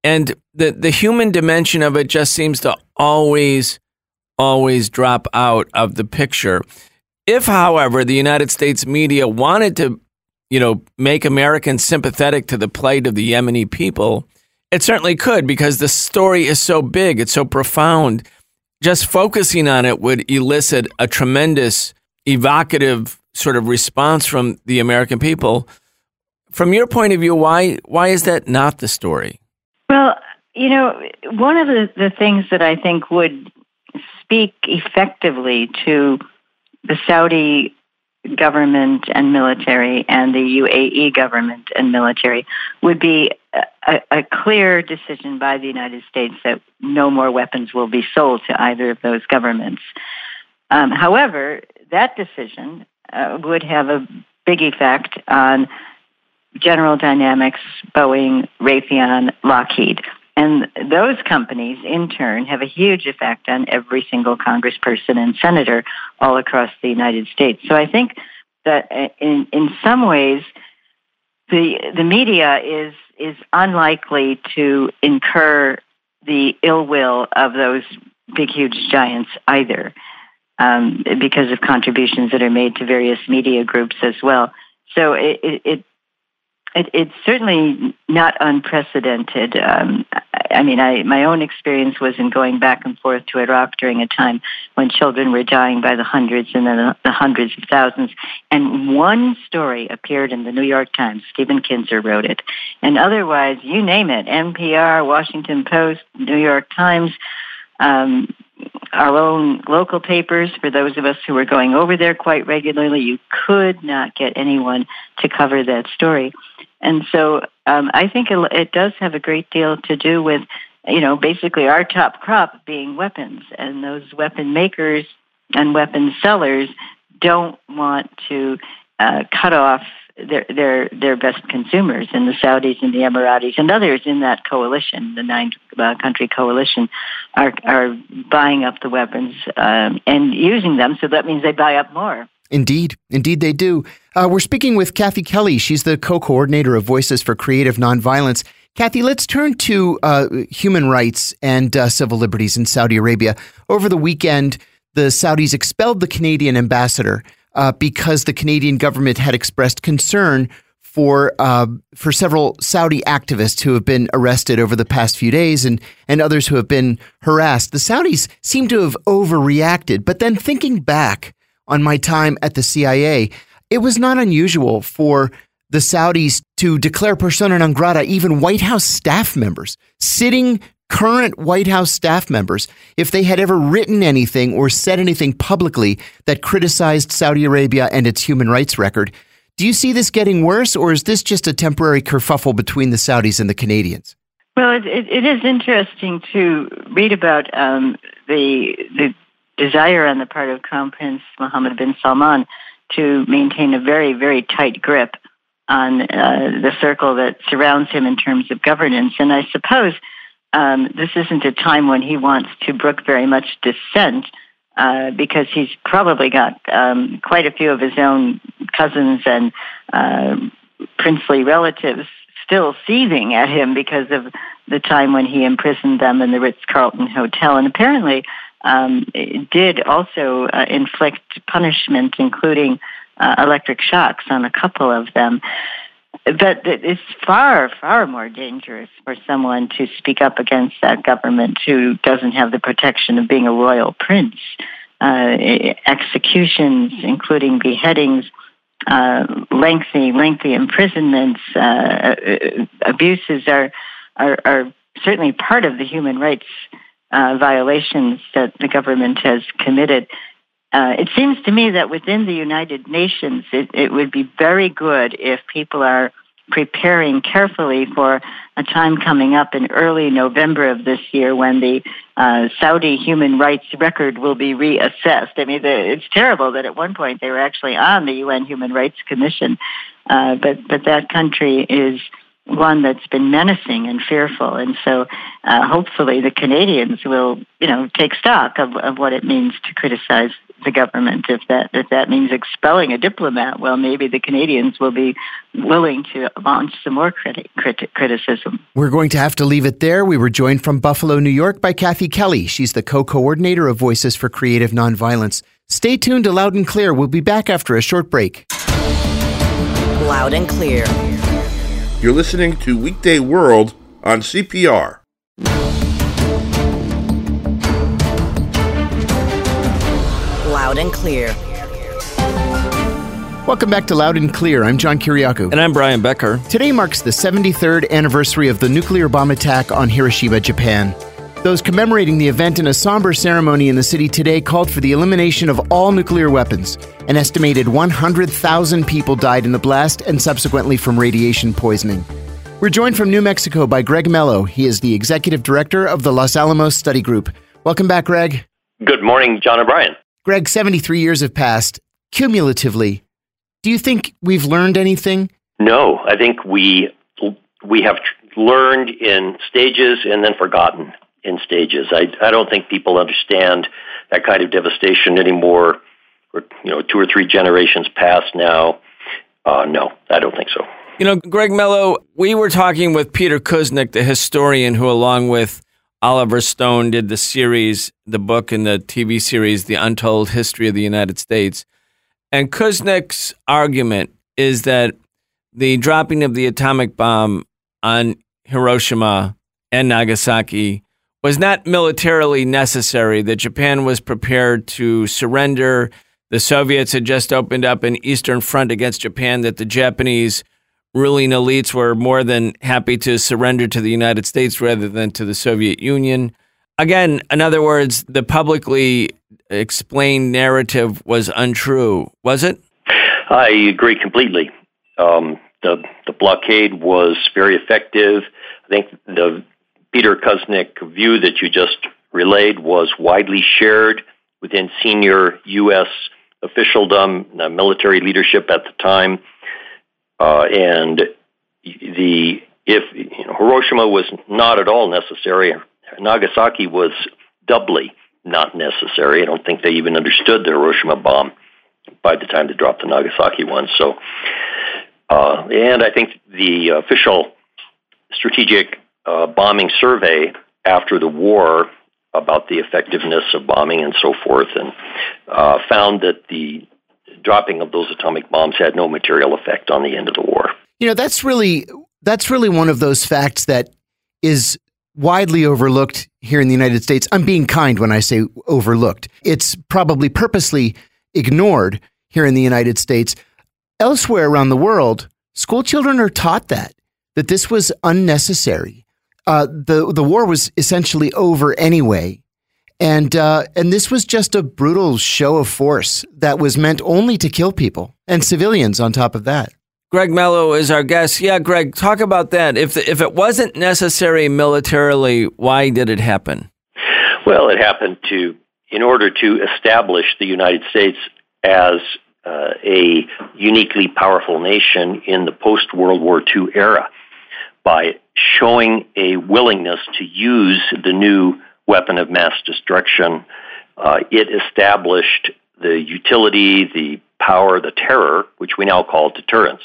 S1: And the human dimension of it just seems to always drop out of the picture. If, however, the United States media wanted to, make Americans sympathetic to the plight of the Yemeni people, it certainly could, because the story is so big, it's so profound. Just focusing on it would elicit a tremendous, evocative sort of response from the American people. From your point of view, why is that not the story?
S8: Well, one of the things that I think would speak effectively to the Saudi government and military and the UAE government and military would be a clear decision by the United States that no more weapons will be sold to either of those governments. However, that decision would have a big effect on General Dynamics, Boeing, Raytheon, Lockheed. And those companies, in turn, have a huge effect on every single congressperson and senator all across the United States. So I think that in some ways, the media is unlikely to incur the ill will of those big, huge giants either, because of contributions that are made to various media groups as well. So it's certainly not unprecedented. My own experience was in going back and forth to Iraq during a time when children were dying by the hundreds and then the hundreds of thousands. And one story appeared in the New York Times. Stephen Kinzer wrote it. And otherwise, you name it, NPR, Washington Post, New York Times, our own local papers, for those of us who were going over there quite regularly, you could not get anyone to cover that story. And so I think it does have a great deal to do with, basically our top crop being weapons. And those weapon makers and weapon sellers don't want to cut off their best consumers, and the Saudis and the Emiratis and others in that coalition, the 9-country coalition, are buying up the weapons and using them. So that means they buy up more.
S2: Indeed they do. We're speaking with Kathy Kelly. She's the co-coordinator of Voices for Creative Nonviolence. Kathy, let's turn to human rights and civil liberties in Saudi Arabia. Over the weekend, the Saudis expelled the Canadian ambassador because the Canadian government had expressed concern for several Saudi activists who have been arrested over the past few days and others who have been harassed. The Saudis seem to have overreacted. But then thinking back on my time at the CIA, it was not unusual for the Saudis to declare persona non grata even White House staff members, sitting current White House staff members, if they had ever written anything or said anything publicly that criticized Saudi Arabia and its human rights record. Do you see this getting worse, or is this just a temporary kerfuffle between the Saudis and the Canadians?
S8: Well, it is interesting to read about the desire on the part of Crown Prince Mohammed bin Salman to maintain a very, very tight grip on the circle that surrounds him in terms of governance. And I suppose this isn't a time when he wants to brook very much dissent, because he's probably got quite a few of his own cousins and princely relatives still seething at him because of the time when he imprisoned them in the Ritz-Carlton Hotel. And apparently it did also inflict punishment, including electric shocks on a couple of them. But it's far, far more dangerous for someone to speak up against that government who doesn't have the protection of being a royal prince. Executions, including beheadings, lengthy imprisonments, abuses are certainly part of the human rights violations that the government has committed. It seems to me that within the United Nations, it would be very good if people are preparing carefully for a time coming up in early November of this year when the Saudi human rights record will be reassessed. I mean, it's terrible that at one point they were actually on the UN Human Rights Commission, but that country is one that's been menacing and fearful. And so hopefully the Canadians will, take stock of what it means to criticize the government. If that means expelling a diplomat, well, maybe the Canadians will be willing to launch some more criticism.
S2: We're going to have to leave it there. We were joined from Buffalo, New York by Kathy Kelly. She's the co-coordinator of Voices for Creative Nonviolence. Stay tuned to Loud and Clear. We'll be back after a short break.
S4: Loud and Clear.
S5: You're listening to Weekday World on CPR.
S4: Loud and Clear.
S2: Welcome back to Loud and Clear. I'm John Kiriakou.
S1: And I'm Brian Becker.
S2: Today marks the 73rd anniversary of the nuclear bomb attack on Hiroshima, Japan. Those commemorating the event in a somber ceremony in the city today called for the elimination of all nuclear weapons. An estimated 100,000 people died in the blast and subsequently from radiation poisoning. We're joined from New Mexico by Greg Mello. He is the executive director of the Los Alamos Study Group. Welcome back, Greg.
S9: Good morning, John and Brian.
S2: Greg, 73 years have passed. Cumulatively, do you think we've learned anything?
S9: No, I think we have learned in stages and then forgotten in stages. I don't think people understand that kind of devastation anymore. We're, 2 or 3 generations past now. No, I don't think so.
S1: Greg Mello, we were talking with Peter Kuznick, the historian who, along with Oliver Stone, did the book and the TV series, The Untold History of the United States. And Kuznick's argument is that the dropping of the atomic bomb on Hiroshima and Nagasaki was not militarily necessary, that Japan was prepared to surrender. The Soviets had just opened up an Eastern Front against Japan, that the Japanese ruling elites were more than happy to surrender to the United States rather than to the Soviet Union. Again, in other words, the publicly explained narrative was untrue, was it?
S9: I agree completely. The blockade was very effective. I think the Peter Kuznick view that you just relayed was widely shared within senior U.S. officialdom, military leadership at the time. And if Hiroshima was not at all necessary, Nagasaki was doubly not necessary. I don't think they even understood the Hiroshima bomb by the time they dropped the Nagasaki one. So, and I think the official strategic bombing survey after the war about the effectiveness of bombing and so forth, and found that the dropping of those atomic bombs had no material effect on the end of the war.
S2: That's really one of those facts that is widely overlooked here in the United States. I'm being kind when I say overlooked. It's probably purposely ignored here in the United States. Elsewhere around the world, school children are taught that this was unnecessary. The war was essentially over anyway. And this was just a brutal show of force that was meant only to kill people and civilians on top of that.
S1: Greg Mello is our guest. Yeah, Greg, talk about that. If it wasn't necessary militarily, why did it happen?
S9: Well, it happened in order to establish the United States as a uniquely powerful nation in the post-World War II era by showing a willingness to use the new weapon of mass destruction. It established the utility, the power, the terror, which we now call deterrence.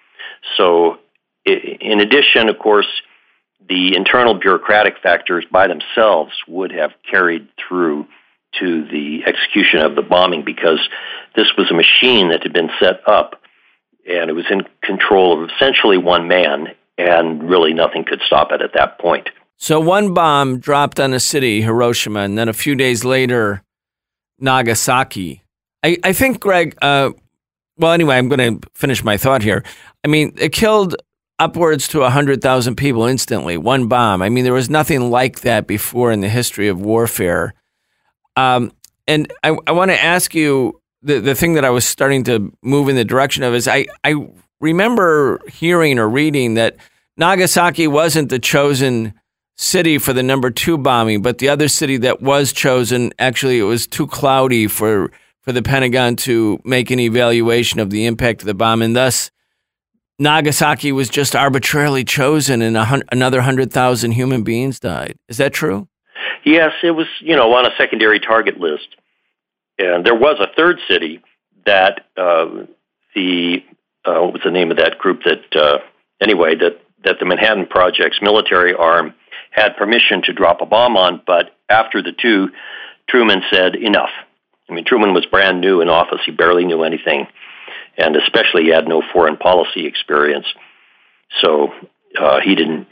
S9: So in addition, of course, the internal bureaucratic factors by themselves would have carried through to the execution of the bombing, because this was a machine that had been set up and it was in control of essentially one man, and really nothing could stop it at that point.
S1: So one bomb dropped on a city, Hiroshima, and then a few days later, Nagasaki. I think, Greg, anyway, I'm going to finish my thought here. I mean, it killed upwards to 100,000 people instantly, one bomb. I mean, there was nothing like that before in the history of warfare. And I want to ask you, the thing that I was starting to move in the direction of is I remember hearing or reading that Nagasaki wasn't the chosen city for the number 2 bombing, but the other city that was chosen, actually it was too cloudy for the Pentagon to make an evaluation of the impact of the bomb, and thus Nagasaki was just arbitrarily chosen and another 100,000 human beings died. Is that true?
S9: Yes, it was, on a secondary target list. And there was a third city that what was the name of that group that the Manhattan Project's military arm had permission to drop a bomb on, but after the two, Truman said, enough. I mean, Truman was brand new in office. He barely knew anything, and especially he had no foreign policy experience. So he didn't,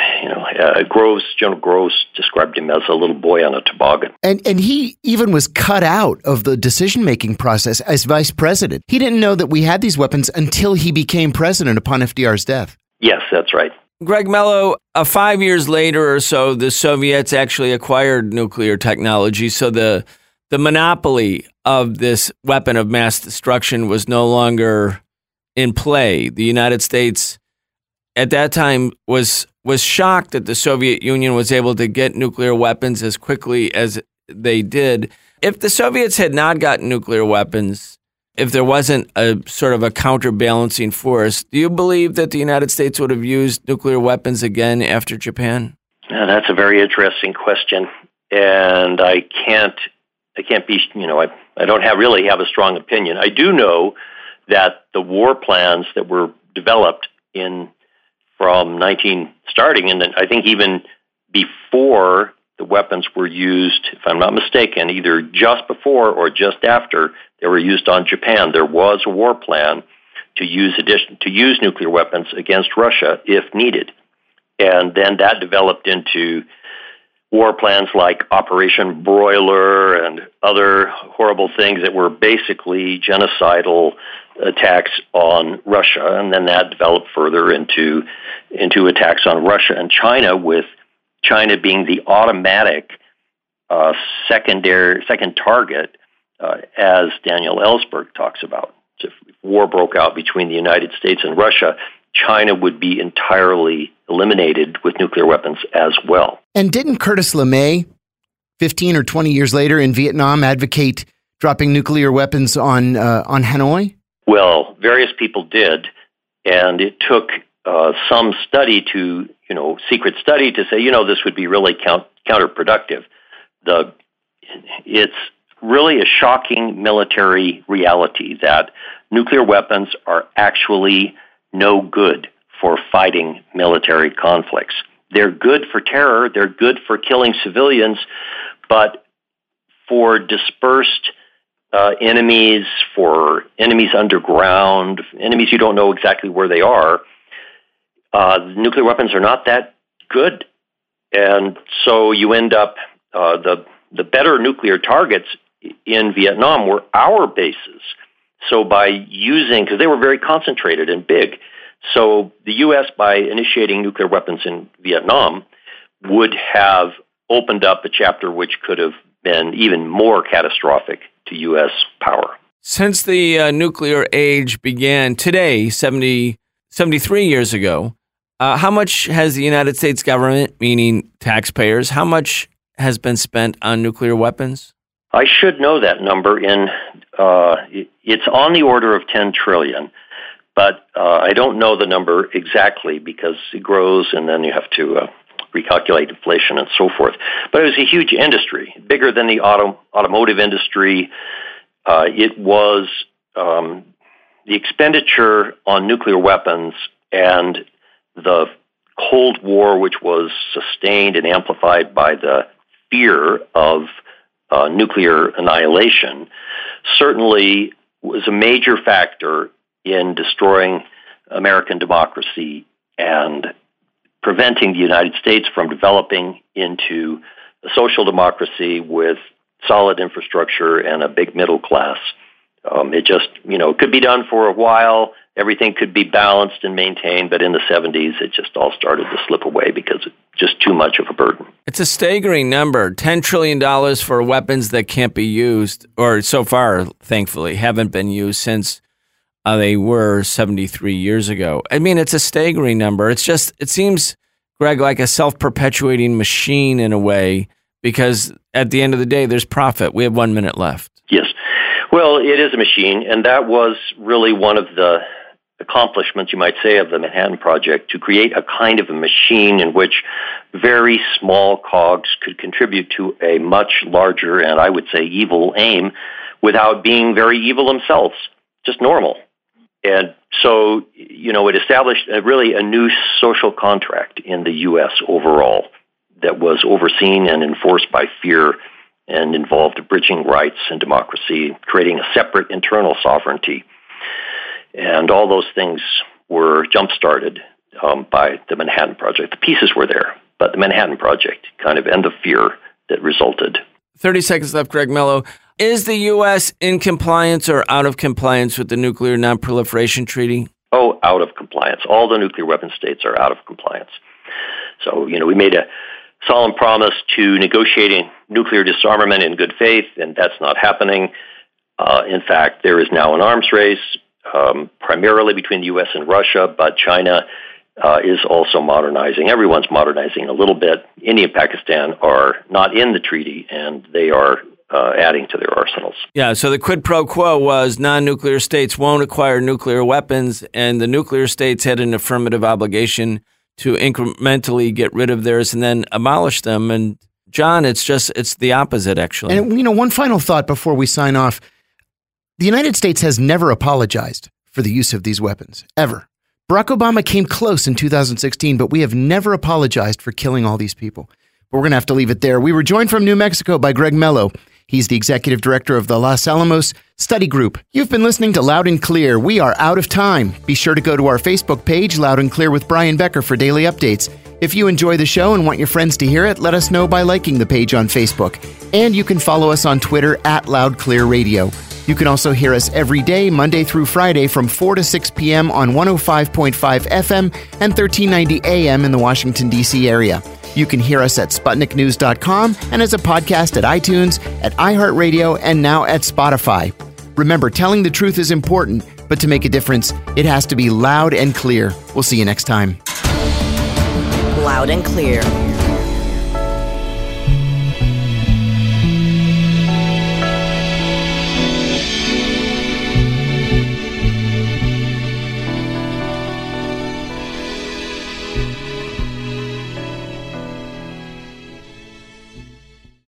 S9: General Groves described him as a little boy on a toboggan.
S2: And he even was cut out of the decision-making process as vice president. He didn't know that we had these weapons until he became president upon FDR's death.
S9: Yes, that's right.
S1: Greg Mello, 5 years later or so, the Soviets actually acquired nuclear technology, so the monopoly of this weapon of mass destruction was no longer in play. The United States at that time was shocked that the Soviet Union was able to get nuclear weapons as quickly as they did. If the Soviets had not gotten nuclear weapons, if there wasn't a sort of a counterbalancing force, do you believe that the United States would have used nuclear weapons again after Japan?
S9: That's a very interesting question, and I can't be, I don't really have a strong opinion. I do know that the war plans that were developed from starting, and I think even before the weapons were used, if I'm not mistaken, either just before or just after they were used on Japan, there was a war plan to use nuclear weapons against Russia if needed. And then that developed into war plans like Operation Broiler and other horrible things that were basically genocidal attacks on Russia, and then that developed further into attacks on Russia and China, with China being the automatic second target, as Daniel Ellsberg talks about. So if war broke out between the United States and Russia, China would be entirely eliminated with nuclear weapons as well.
S2: And didn't Curtis LeMay, 15 or 20 years later in Vietnam, advocate dropping nuclear weapons on Hanoi?
S9: Well, various people did, and it took some study secret study to say, this would be really counterproductive. It's really a shocking military reality that nuclear weapons are actually no good for fighting military conflicts. They're good for terror, they're good for killing civilians, but for dispersed enemies, for enemies underground, enemies you don't know exactly where they are, nuclear weapons are not that good. And so you end up, the better nuclear targets in Vietnam were our bases. So because they were very concentrated and big, so the U.S., by initiating nuclear weapons in Vietnam, would have opened up a chapter which could have been even more catastrophic to U.S. power.
S1: Since the nuclear age began today, 73 years ago, how much has the United States government, meaning taxpayers, how much has been spent on nuclear weapons?
S9: I should know that number. It's on the order of $10 trillion, but I don't know the number exactly because it grows, and then you have to recalculate inflation and so forth. But it was a huge industry, bigger than the automotive industry. It was the expenditure on nuclear weapons and the Cold War, which was sustained and amplified by the fear of nuclear annihilation, certainly was a major factor in destroying American democracy and preventing the United States from developing into a social democracy with solid infrastructure and a big middle class. It just, could be done for a while. Everything could be balanced and maintained, but in the 70s, it just all started to slip away because it's just too much of a burden.
S1: It's a staggering number, $10 trillion for weapons that can't be used, or so far, thankfully, haven't been used since they were 73 years ago. I mean, it's a staggering number. It seems, Greg, like a self-perpetuating machine in a way, because at the end of the day, there's profit. We have 1 minute left.
S9: Yes. Well, it is a machine, and that was really one of the accomplishments, you might say, of the Manhattan Project, to create a kind of a machine in which very small cogs could contribute to a much larger, and I would say evil aim, without being very evil themselves, just normal. And so, it established really a new social contract in the U.S. overall that was overseen and enforced by fear and involved bridging rights and democracy, creating a separate internal sovereignty. And all those things were jump-started by the Manhattan Project. The pieces were there, but the Manhattan Project kind of, and the fear that resulted.
S1: 30 seconds left, Greg Mello. Is the U.S. in compliance or out of compliance with the Nuclear Non-Proliferation Treaty?
S9: Oh, out of compliance. All the nuclear weapon states are out of compliance. So, we made a solemn promise to negotiating nuclear disarmament in good faith, and that's not happening. In fact, there is now an arms race, primarily between the U.S. and Russia, but China is also modernizing. Everyone's modernizing a little bit. India and Pakistan are not in the treaty, and they are adding to their arsenals.
S1: Yeah, so the quid pro quo was non-nuclear states won't acquire nuclear weapons, and the nuclear states had an affirmative obligation to incrementally get rid of theirs and then abolish them. And John, it's the opposite, actually.
S2: And, one final thought before we sign off. The United States has never apologized for the use of these weapons, ever. Barack Obama came close in 2016, but we have never apologized for killing all these people. But we're going to have to leave it there. We were joined from New Mexico by Greg Mello. He's the executive director of the Los Alamos Study Group. You've been listening to Loud and Clear. We are out of time. Be sure to go to our Facebook page, Loud and Clear with Brian Becker, for daily updates. If you enjoy the show and want your friends to hear it, let us know by liking the page on Facebook. And you can follow us on Twitter at Loud Clear Radio. You can also hear us every day, Monday through Friday, from 4 to 6 p.m. on 105.5 FM and 1390 AM in the Washington, D.C. area. You can hear us at SputnikNews.com and as a podcast at iTunes, at iHeartRadio, and now at Spotify. Remember, telling the truth is important, but to make a difference, it has to be loud and clear. We'll see you next time.
S4: Loud and Clear.